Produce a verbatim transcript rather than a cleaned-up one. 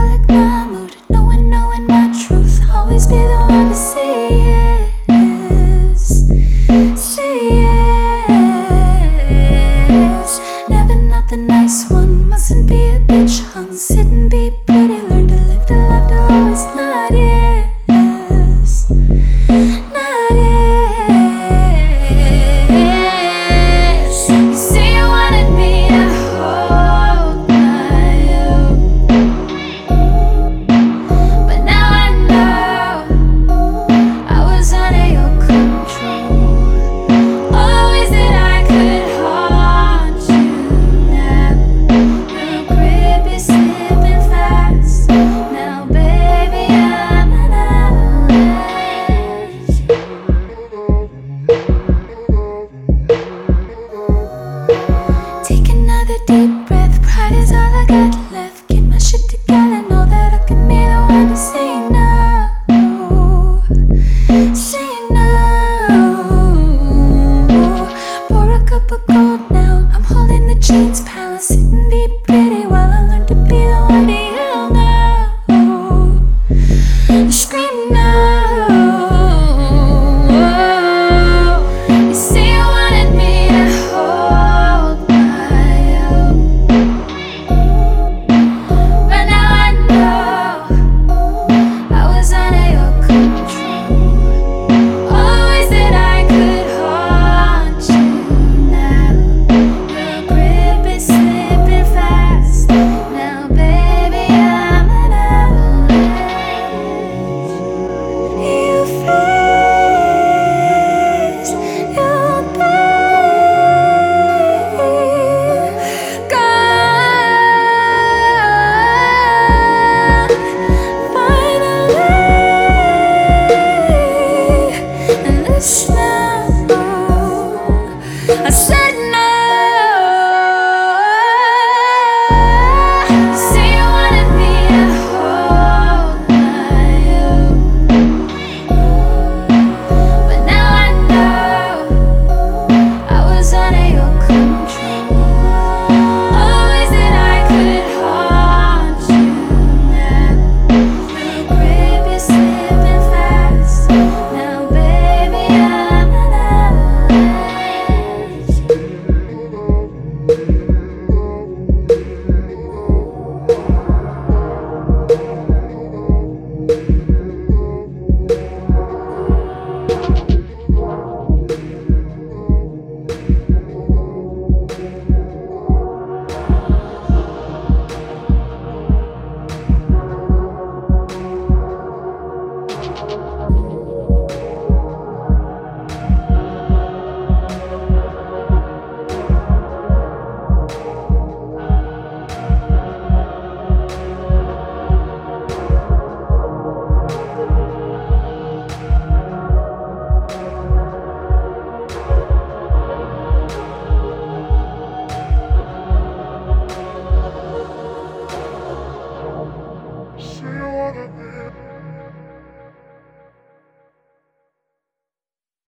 like my mood. Knowing, knowing my truth. Always be the one to say yes. Say yes. Never not the nice one. Mustn't be a bitch hung. Sit and be pretty. Learn to live to love to always not yes. Not yes. You say you wanted me to hold my own, but now I know I was under your control. Always that I could haunt you now. Your grip is slipping fast. Now baby I'm an avalanche. Take another deep breath. Pride is all I got left. Get my shit together.